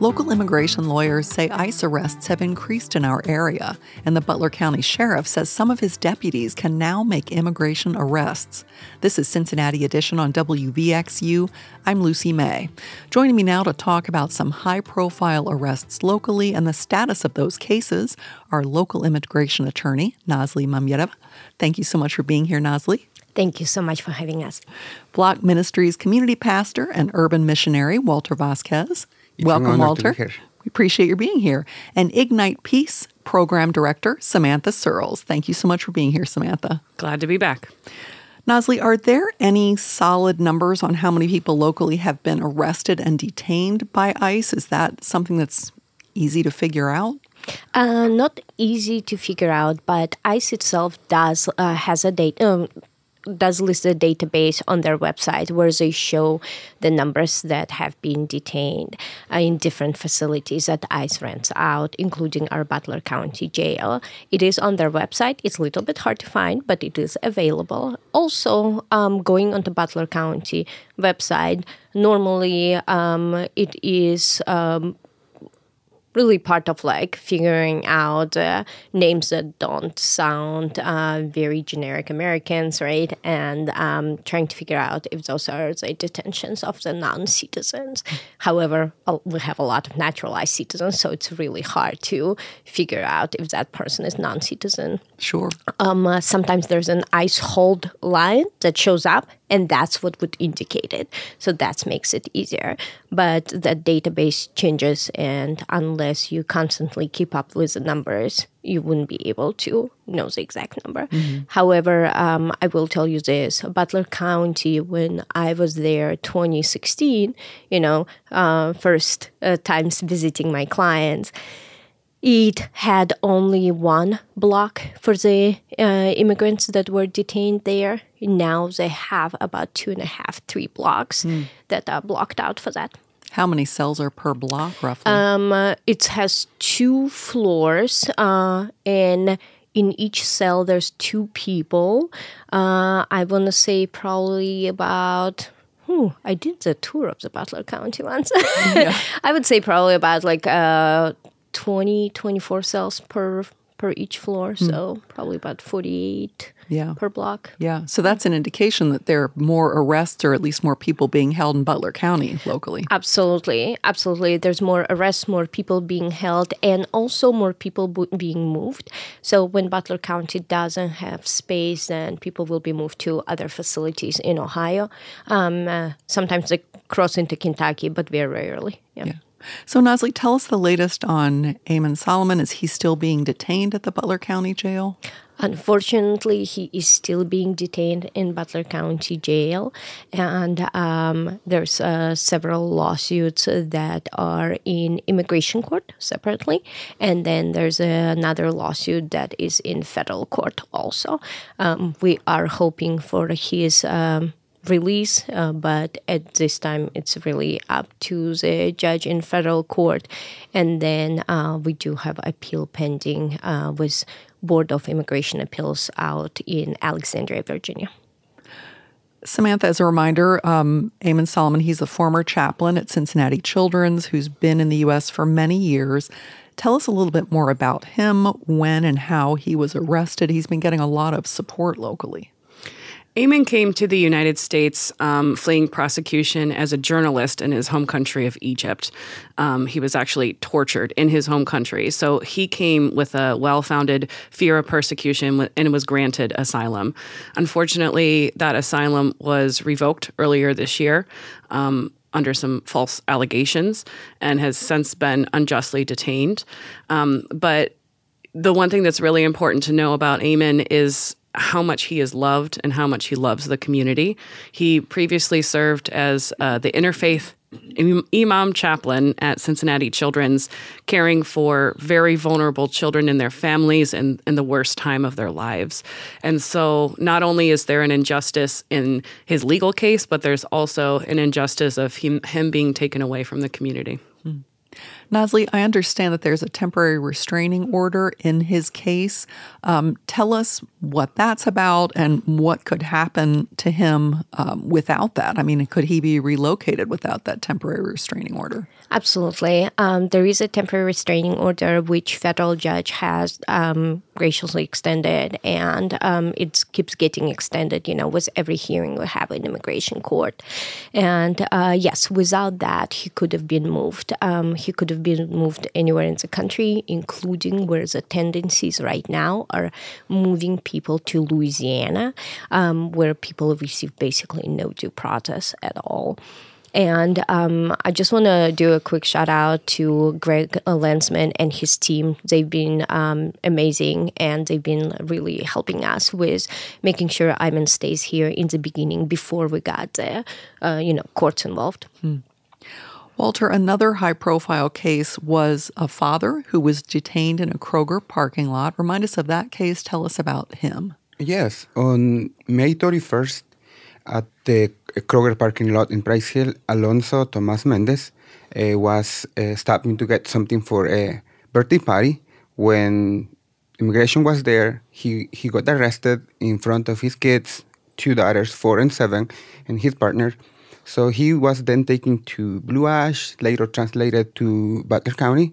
Local immigration lawyers say ICE arrests have increased in our area, and the Butler County Sheriff says some of his deputies can now make immigration arrests. This is Cincinnati Edition on WVXU. I'm Lucy May. Joining me now to talk about some high-profile arrests locally and the status of those cases are local immigration attorney Nazli Mamyedova. Thank you so much for being here, Nazli. Thank you so much for having us. Block Ministries community pastor and urban missionary Walter Vasquez. Welcome, Walter. We appreciate your being here. And Ignite Peace Program Director Samantha Searles. Thank you so much for being here, Samantha. Glad to be back. Nazli, are there any solid numbers on how many people locally have been arrested and detained by ICE? Is that something that's easy to figure out? Not easy to figure out, but ICE itself does list a database on their website where they show the numbers that have been detained in different facilities that ICE rents out, including our Butler County Jail. It is on their website. It's a little bit hard to find, but it is available. Also, going on the Butler County website, normally it is really part of figuring out names that don't sound very generic Americans, right? And trying to figure out if those are the detentions of the non-citizens. However, we have a lot of naturalized citizens, so it's really hard to figure out if that person is non-citizen. Sure. Sometimes there's an ICE hold line that shows up, and that's what would indicate it. So that makes it easier. But the database changes, and unless you constantly keep up with the numbers, you wouldn't be able to know the exact number. Mm-hmm. However, I will tell you this. Butler County, when I was there 2016, first times visiting my clients, it had only one block for the immigrants that were detained there. Now they have about 2.5, 3 blocks that are blocked out for that. How many cells are per block, roughly? It has 2 floors, and in each cell there's 2 people. I want to say probably about... I did the tour of the Butler County once. Yeah. I would say probably about 20, 24 cells per each floor, so probably about 48 per block. Yeah, so that's an indication that there are more arrests or at least more people being held in Butler County locally. Absolutely. There's more arrests, more people being held, and also more people being moved. So when Butler County doesn't have space, then people will be moved to other facilities in Ohio. Sometimes they cross into Kentucky, but very rarely. Yeah. So, Nazli, tell us the latest on Amon Solomon. Is he still being detained at the Butler County Jail? Unfortunately, he is still being detained in Butler County Jail, and there's several lawsuits that are in immigration court separately, and then there's another lawsuit that is in federal court also. We are hoping for his release, but at this time it's really up to the judge in federal court. And then we do have appeal pending with Board of Immigration Appeals out in Alexandria, Virginia. Samantha, as a reminder, Amon Solomon, he's a former chaplain at Cincinnati Children's who's been in the U.S. for many years. Tell us a little bit more about him, when and how he was arrested. He's been getting a lot of support locally. Amon came to the United States fleeing prosecution as a journalist in his home country of Egypt. He was actually tortured in his home country. So he came with a well-founded fear of persecution and was granted asylum. Unfortunately, that asylum was revoked earlier this year under some false allegations and has since been unjustly detained. But the one thing that's really important to know about Amon is how much he is loved and how much he loves the community. He previously served as the interfaith imam chaplain at Cincinnati Children's, caring for very vulnerable children and their families in the worst time of their lives. And so not only is there an injustice in his legal case, but there's also an injustice of him being taken away from the community. Nasli, I understand that there's a temporary restraining order in his case. Tell us what that's about and what could happen to him without that. I mean, could he be relocated without that temporary restraining order? Absolutely. There is a temporary restraining order which federal judge has graciously extended, and it keeps getting extended, with every hearing we have in immigration court. And yes, without that, he could have been moved. He could have been moved anywhere in the country, including where the tendencies right now are moving people to Louisiana, where people receive basically no due process at all. And I just want to do a quick shout out to Greg Lensman and his team. They've been amazing, and they've been really helping us with making sure Ayman stays here in the beginning before we got the, courts involved. Walter, another high-profile case was a father who was detained in a Kroger parking lot. Remind us of that case. Tell us about him. Yes. On May 31st, at the Kroger parking lot in Price Hill, Alonso Tomas Mendez was stopping to get something for a birthday party. When immigration was there, he got arrested in front of his kids, 2 daughters, 4 and 7, and his partner. So he was then taken to Blue Ash, later translated to Butler County.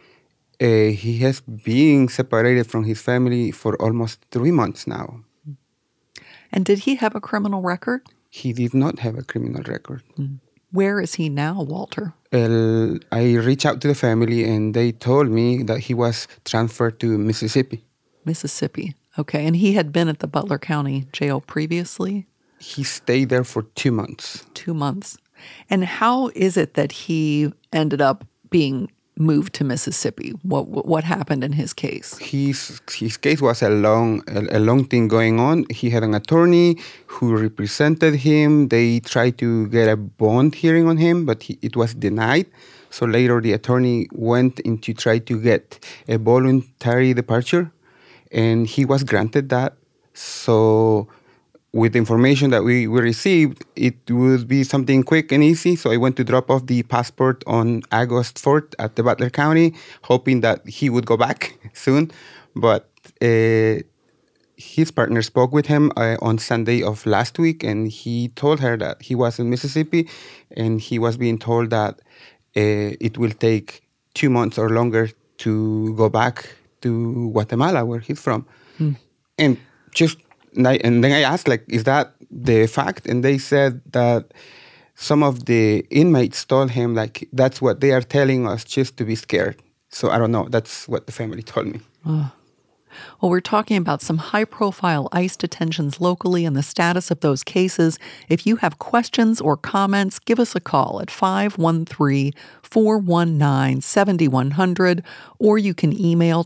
He has been separated from his family for almost 3 months now. And did he have a criminal record? He did not have a criminal record. Where is he now, Walter? I reached out to the family, and they told me that he was transferred to Mississippi. Mississippi. Okay. And he had been at the Butler County Jail previously? He stayed there for 2 months. 2 months. And how is it that he ended up being moved to Mississippi? What happened in his case? His case was a long thing going on. He had an attorney who represented him. They tried to get a bond hearing on him, but it was denied. So later the attorney went in to try to get a voluntary departure, and he was granted that. So with the information that we received, it would be something quick and easy. So I went to drop off the passport on August 4th at the Butler County, hoping that he would go back soon. But his partner spoke with him on Sunday of last week, and he told her that he was in Mississippi, and he was being told that it will take 2 months or longer to go back to Guatemala, where he's from. And then I asked, is that the fact? And they said that some of the inmates told him, that's what they are telling us, just to be scared. So I don't know. That's what the family told me. Well, we're talking about some high-profile ICE detentions locally and the status of those cases. If you have questions or comments, give us a call at 513-419-7100, or you can email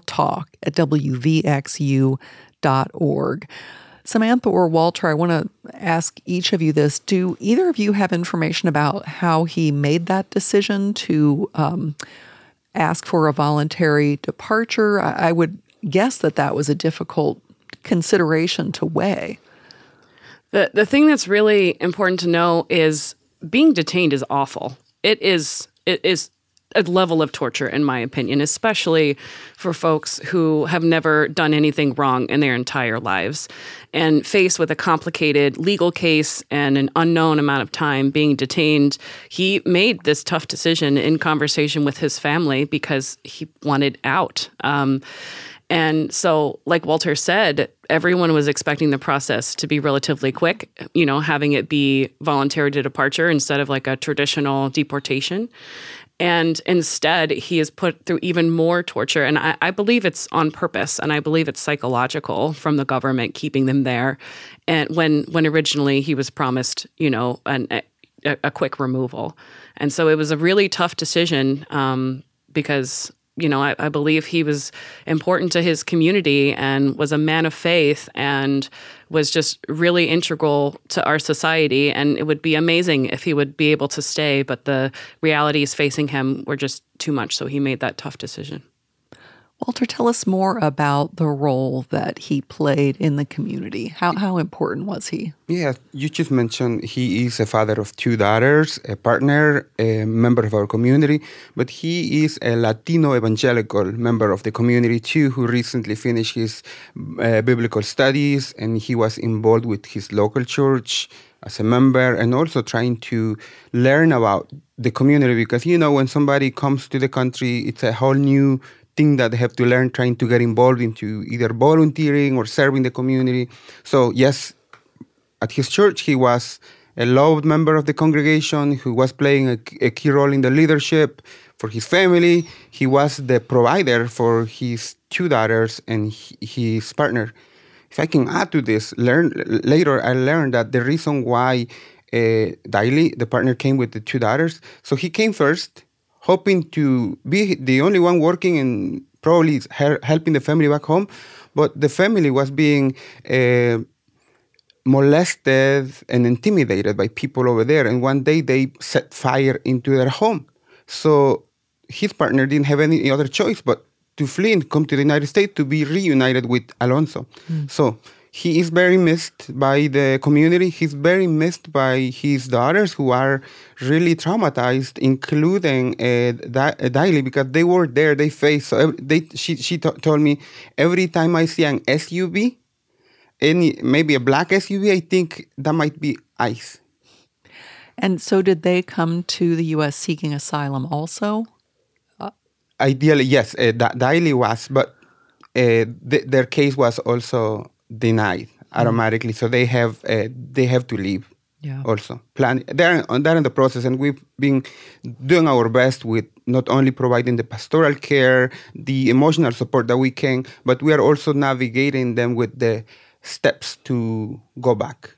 talk@wvxu.org. Samantha or Walter, I want to ask each of you this. Do either of you have information about how he made that decision to ask for a voluntary departure? I would guess that was a difficult consideration to weigh. The thing that's really important to know is being detained is awful. It is a level of torture, in my opinion, especially for folks who have never done anything wrong in their entire lives and faced with a complicated legal case and an unknown amount of time being detained. He made this tough decision in conversation with his family because he wanted out. And so, like Walter said, everyone was expecting the process to be relatively quick, having it be voluntary departure instead of like a traditional deportation. And instead, he is put through even more torture. And I believe it's on purpose, and I believe it's psychological from the government keeping them there. And when originally he was promised, a quick removal. And so it was a really tough decision because I believe he was important to his community and was a man of faith and was just really integral to our society. And it would be amazing if he would be able to stay, but the realities facing him were just too much. So he made that tough decision. Walter, tell us more about the role that he played in the community. How important was he? Yeah, you just mentioned he is a father of 2 daughters, a partner, a member of our community, but he is a Latino evangelical member of the community too, who recently finished his biblical studies, and he was involved with his local church as a member, and also trying to learn about the community, because, when somebody comes to the country, it's a whole new thing that they have to learn, trying to get involved into either volunteering or serving the community. So yes, at his church, he was a loved member of the congregation who was playing a key role in the leadership for his family. He was the provider for his 2 daughters and his partner. If I can add to this, later I learned that the reason why Daily, the partner, came with the 2 daughters, so he came first, hoping to be the only one working and probably helping the family back home. But the family was being molested and intimidated by people over there. And one day they set fire into their home. So his partner didn't have any other choice but to flee and come to the United States to be reunited with Alonso. So he is very missed by the community. He's very missed by his daughters, who are really traumatized, including Daily, because they were there. They faced. So she told me, every time I see an SUV, maybe a black SUV, I think that might be ICE. And so did they come to the U.S. seeking asylum also? Ideally, yes. Daily was, but their case was also denied automatically, so they have to leave. Yeah. Also, they're in the process, and we've been doing our best with not only providing the pastoral care, the emotional support that we can, but we are also navigating them with the steps to go back.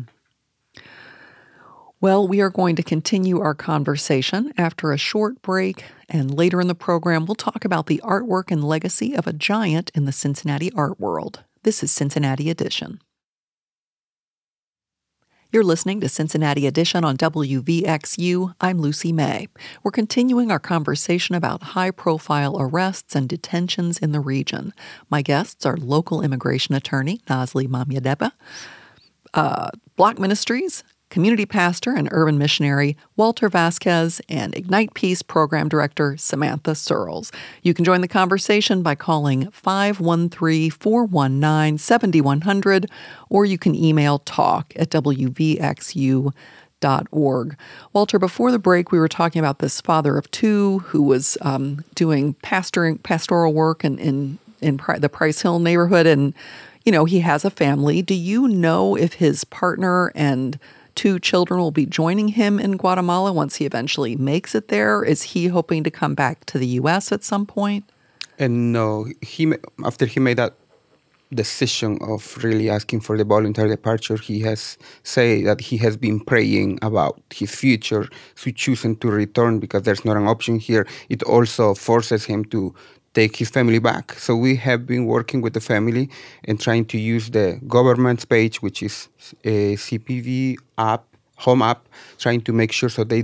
Well, we are going to continue our conversation after a short break, and later in the program, we'll talk about the artwork and legacy of a giant in the Cincinnati art world. This is Cincinnati Edition. You're listening to Cincinnati Edition on WVXU. I'm Lucy May. We're continuing our conversation about high-profile arrests and detentions in the region. My guests are local immigration attorney Nazli Mamyadeba, Block Ministries community pastor and urban missionary Walter Vasquez, and Ignite Peace program director Samantha Searles. You can join the conversation by calling 513-419-7100, or you can email talk@wvxu.org. Walter, before the break, we were talking about this father of two who was doing pastoral work in the Price Hill neighborhood, and he has a family. Do you know if his partner and 2 children will be joining him in Guatemala once he eventually makes it there? Is he hoping to come back to the U.S. at some point? And no, after he made that decision of really asking for the voluntary departure, he has said that he has been praying about his future, so choosing to return because there's not an option here. It also forces him to take his family back. So we have been working with the family and trying to use the government's page, which is a CPV app, home app, trying to make sure so they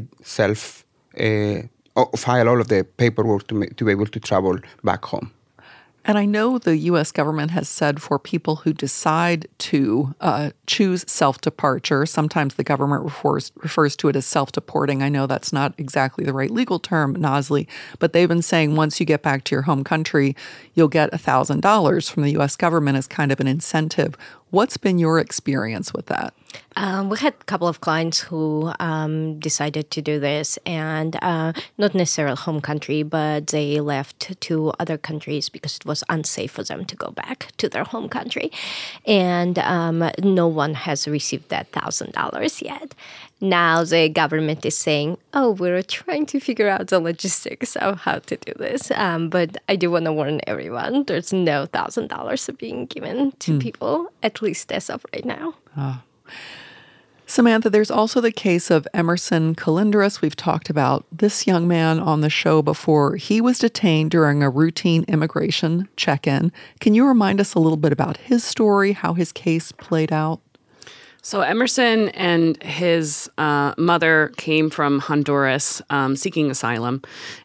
file all of the paperwork to be able to travel back home. And I know the U.S. government has said for people who decide to choose self-departure, sometimes the government refers to it as self-deporting. I know that's not exactly the right legal term, Nazli, but they've been saying once you get back to your home country, you'll get $1,000 from the U.S. government as kind of an incentive. What's been your experience with that? We had a couple of clients who decided to do this, and not necessarily home country, but they left to other countries because it was unsafe for them to go back to their home country. And no one has received that $1,000 yet. Now the government is saying, we're trying to figure out the logistics of how to do this. But I do want to warn everyone, there's no $1,000 being given to people, at least as of right now. Samantha, there's also the case of Emerson Colindres. We've talked about this young man on the show before. He was detained during a routine immigration check-in. Can you remind us a little bit about his story, how his case played out? So Emerson and his mother came from Honduras seeking asylum,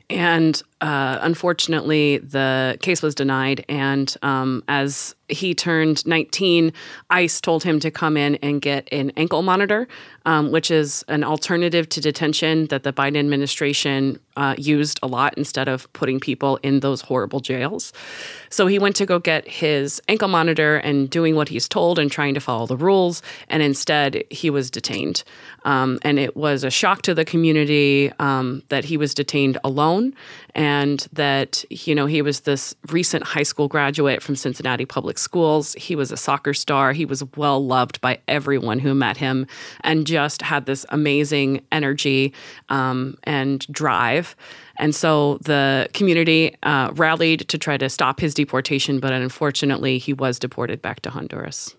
And unfortunately, the case was denied. And as he turned 19, ICE told him to come in and get an ankle monitor, which is an alternative to detention that the Biden administration used a lot instead of putting people in those horrible jails. So he went to go get his ankle monitor and doing what he's told and trying to follow the rules. And instead, he was detained. And it was a shock to the community that he was detained alone, and that, he was this recent high school graduate from Cincinnati Public Schools. He was a soccer star. He was well loved by everyone who met him and just had this amazing energy and drive. And so the community rallied to try to stop his deportation, but unfortunately, he was deported back to Honduras.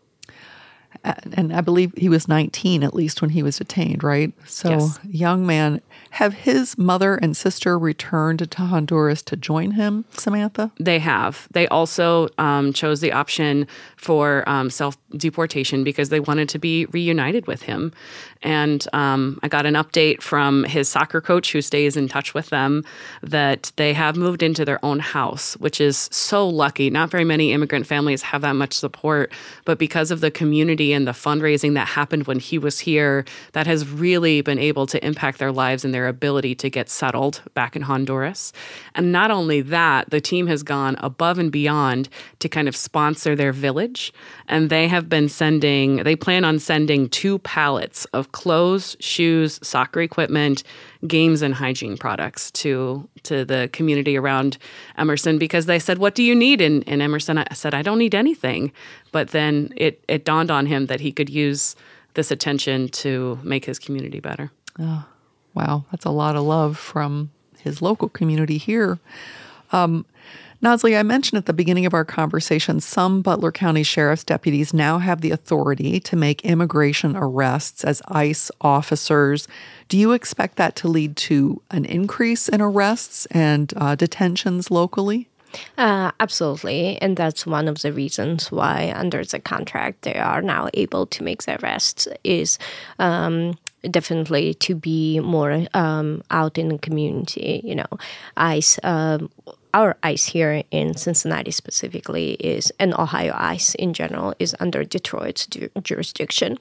And I believe he was 19 at least when he was detained, right? So, yes. Young man. Have his mother and sister returned to Honduras to join him, Samantha? They have. They also chose the option for self-deportation because they wanted to be reunited with him. And I got an update from his soccer coach who stays in touch with them that they have moved into their own house, which is so lucky. Not very many immigrant families have that much support, but because of the community and the fundraising that happened when he was here, that has really been able to impact their lives and their ability to get settled back in Honduras. And not only that, the team has gone above and beyond to kind of sponsor their village. And they plan on sending 2 pallets of clothes, shoes, soccer equipment, games, and hygiene products to the community around Emerson because they said, "What do you need?" And Emerson said, "I don't need anything." But then it dawned on him that he could use this attention to make his community better. Oh, wow. That's a lot of love from his local community here. Nazli, I mentioned at the beginning of our conversation, some Butler County Sheriff's deputies now have the authority to make immigration arrests as ICE officers. Do you expect that to lead to an increase in arrests and detentions locally? Absolutely. And that's one of the reasons why under the contract they are now able to make the arrests is definitely to be more out in the community. ICE, our ICE here in Cincinnati specifically is, and Ohio ICE in general, is under Detroit's jurisdiction.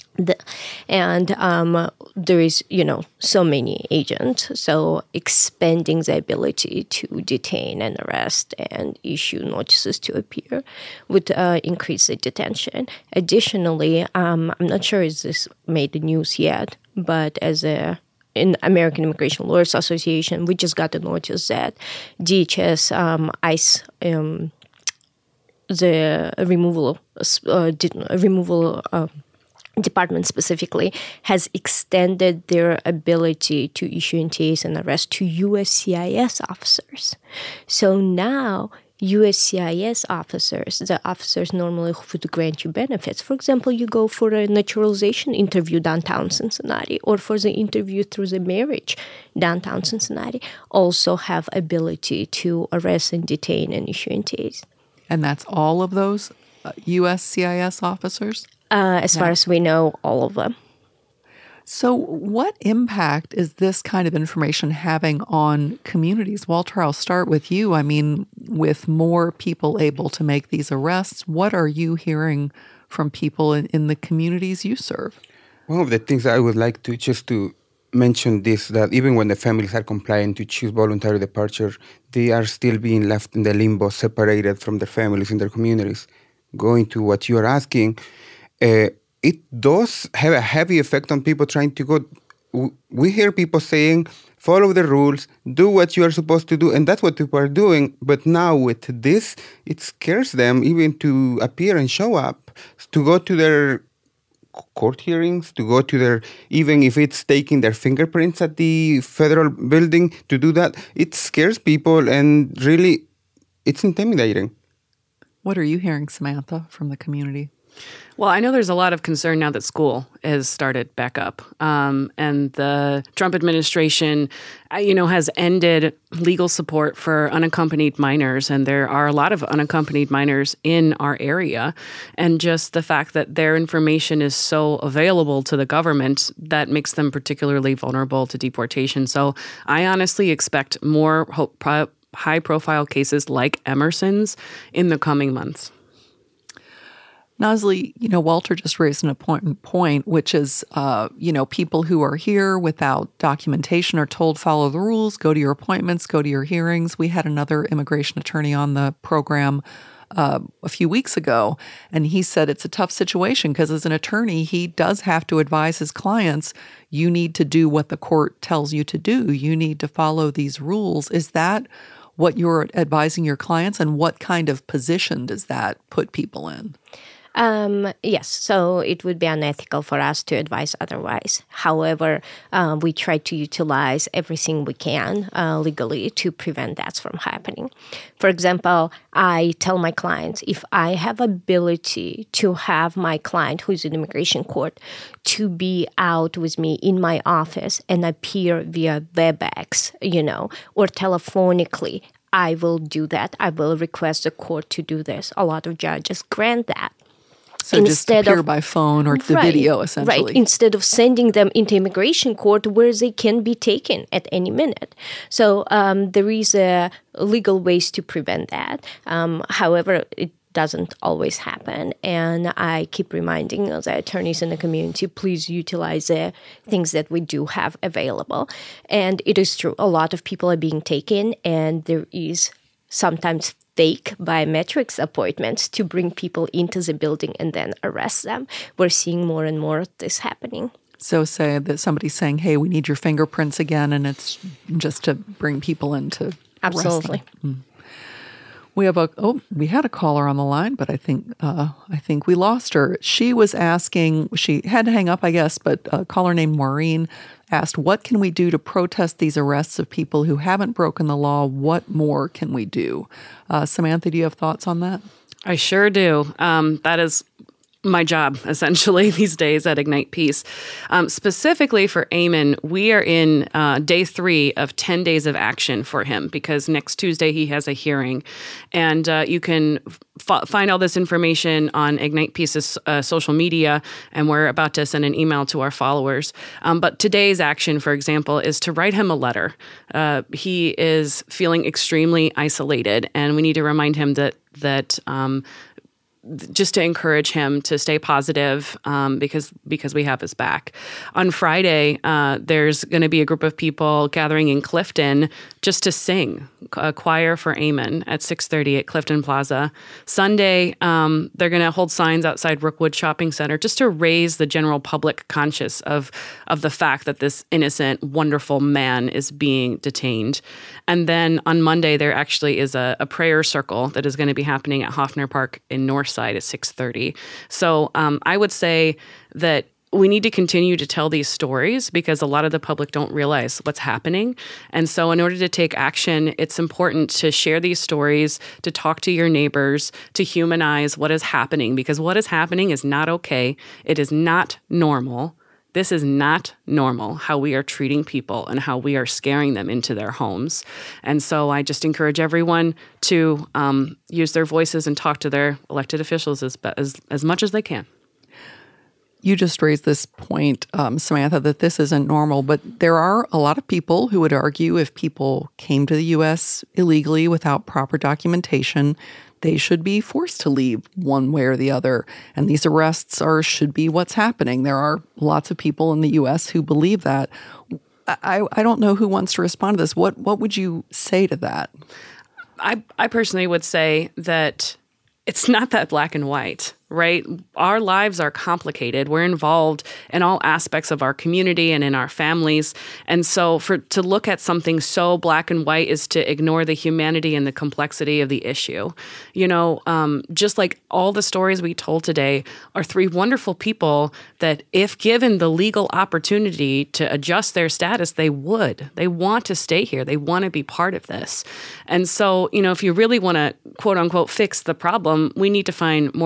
And there is, so many agents. So expanding the ability to detain and arrest and issue notices to appear would increase the detention. Additionally, I'm not sure if this made the news yet, but in American Immigration Lawyers Association, we just got a notice that DHS, ICE, the removal department specifically has extended their ability to issue NTAs and arrest to USCIS officers. So now USCIS officers, the officers normally who would grant you benefits. For example, you go for a naturalization interview downtown Cincinnati or for the interview through the marriage downtown Cincinnati, also have ability to arrest and detain and issue NTAs. And that's all of those USCIS officers? As far as we know, all of them. So what impact is this kind of information having on communities? Walter, I'll start with you. I mean, with more people able to make these arrests, what are you hearing from people in the communities you serve? One of the things I would like to mention this, that even when the families are compliant to choose voluntary departure, they are still being left in the limbo, separated from their families in their communities. Going to what you are asking, it does have a heavy effect on people trying to go. We hear people saying, follow the rules, do what you are supposed to do, and that's what people are doing. But now with this, it scares them even to appear and show up, to go to their court hearings, to go to their, even if it's taking their fingerprints at the federal building, to do that. It scares people, and really, it's intimidating. What are you hearing, Samantha, from the community? Well, I know there's a lot of concern now that school has started back up, and the Trump administration, has ended legal support for unaccompanied minors, and there are a lot of unaccompanied minors in our area, and just the fact that their information is so available to the government, that makes them particularly vulnerable to deportation. So I honestly expect more high-profile cases like Emerson's in the coming months. Nazli, Walter just raised an important point, which is, people who are here without documentation are told, follow the rules, go to your appointments, go to your hearings. We had another immigration attorney on the program a few weeks ago, and he said it's a tough situation because as an attorney, he does have to advise his clients, you need to do what the court tells you to do. You need to follow these rules. Is that what you're advising your clients, and what kind of position does that put people in? Yes, so it would be unethical for us to advise otherwise. However, we try to utilize everything we can legally to prevent that from happening. For example, I tell my clients, if I have ability to have my client who's in immigration court to be out with me in my office and appear via WebEx, or telephonically, I will do that. I will request the court to do this. A lot of judges grant that. So just appear by phone or the video, essentially. Right, instead of sending them into immigration court where they can be taken at any minute. So there is legal ways to prevent that. However, it doesn't always happen. And I keep reminding the attorneys in the community, please utilize the things that we do have available. And it is true, a lot of people are being taken, and there is sometimes fake biometrics appointments to bring people into the building and then arrest them. We're seeing more and more of this happening. So say that somebody's saying, hey, we need your fingerprints again, and it's just to bring people in to Absolutely. arrest them. We had a caller on the line, but I think we lost her. She was asking, she had to hang up, I guess, but a caller named Maureen asked, what can we do to protest these arrests of people who haven't broken the law? What more can we do? Samantha, do you have thoughts on that? I sure do. That is my job, essentially, these days at Ignite Peace. Specifically for Eamon, we are in day 3 of 10 days of action for him because next Tuesday he has a hearing. And you can find all this information on Ignite Peace's social media, and we're about to send an email to our followers. But today's action, for example, is to write him a letter. He is feeling extremely isolated, and we need to remind him that just to encourage him to stay positive because we have his back. On Friday, there's going to be a group of people gathering in Clifton just to sing a choir for Eamon at 6:30 at Clifton Plaza. Sunday, they're going to hold signs outside Rookwood Shopping Center just to raise the general public conscious of the fact that this innocent, wonderful man is being detained. And then on Monday, there actually is a prayer circle that is going to be happening at Hoffner Park in Northside at 6:30. So I would say that we need to continue to tell these stories because a lot of the public don't realize what's happening. And so in order to take action, it's important to share these stories, to talk to your neighbors, to humanize what is happening, because what is happening is not okay. It is not normal. This is not normal, how we are treating people and how we are scaring them into their homes. And so I just encourage everyone to use their voices and talk to their elected officials as much as they can. You just raised this point, Samantha, that this isn't normal, but there are a lot of people who would argue if people came to the U.S. illegally without proper documentation, they should be forced to leave one way or the other. And these arrests should be what's happening. There are lots of people in the U.S. who believe that. I don't know who wants to respond to this. What would you say to that? I personally would say that it's not that black and white, right? Our lives are complicated. We're involved in all aspects of our community and in our families. And so to look at something so black and white is to ignore the humanity and the complexity of the issue. Just like all the stories we told today are 3 wonderful people that if given the legal opportunity to adjust their status, they would. They want to stay here. They want to be part of this. And so, if you really want to, quote unquote, fix the problem, we need to find more paths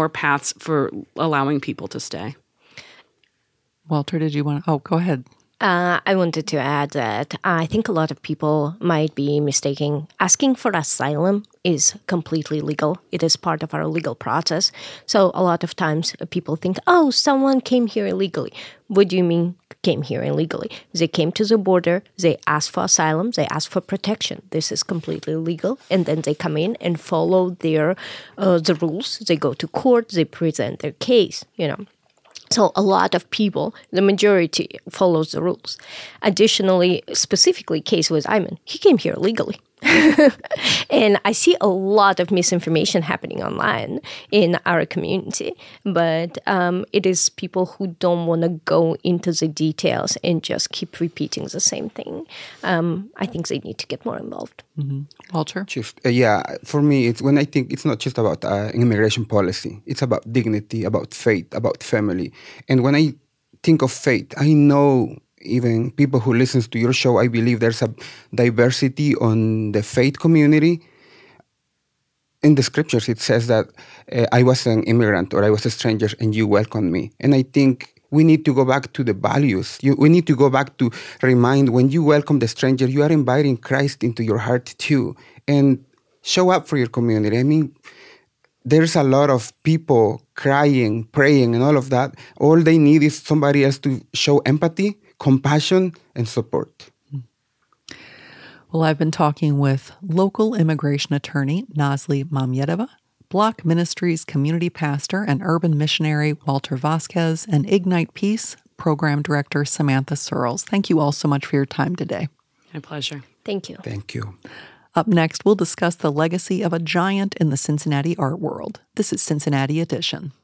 rights for allowing people to stay. Walter, did you want to? Oh, go ahead. I wanted to add that I think a lot of people might be mistaking asking for asylum is completely legal. It is part of our legal process. So a lot of times people think, oh, someone came here illegally. What do you mean came here illegally? They came to the border, they asked for asylum, they asked for protection. This is completely legal. And then they come in and follow the rules. They go to court, they present their case, So a lot of people, the majority, follows the rules. Additionally, specifically, case with Ayman, he came here legally. And I see a lot of misinformation happening online in our community, but it is people who don't want to go into the details and just keep repeating the same thing. I think they need to get more involved. Mm-hmm. Walter? For me, it's when I think it's not just about immigration policy. It's about dignity, about faith, about family. And when I think of faith, I know even people who listens to your show, I believe there's a diversity on the faith community. In the scriptures, it says that I was an immigrant or I was a stranger and you welcomed me. And I think we need to go back to the values. We need to go back to remind when you welcome the stranger, you are inviting Christ into your heart too. And show up for your community. I mean, there's a lot of people crying, praying, and all of that. All they need is somebody else to show empathy, compassion, and support. Well, I've been talking with local immigration attorney Nazli Mamyedova, Block Ministries community pastor and urban missionary Walter Vasquez, and Ignite Peace program director Samantha Searles. Thank you all so much for your time today. My pleasure. Thank you. Thank you. Up next, we'll discuss the legacy of a giant in the Cincinnati art world. This is Cincinnati Edition.